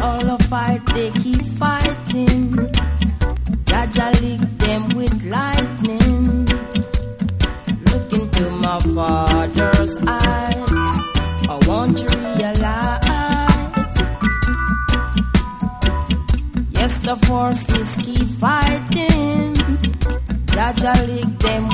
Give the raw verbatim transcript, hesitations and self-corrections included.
all a fight, they keep fighting. Jaja lick them with lightning. Look into my father's eyes, I want to realize. Yes, the forces keep fighting. Jaja lick them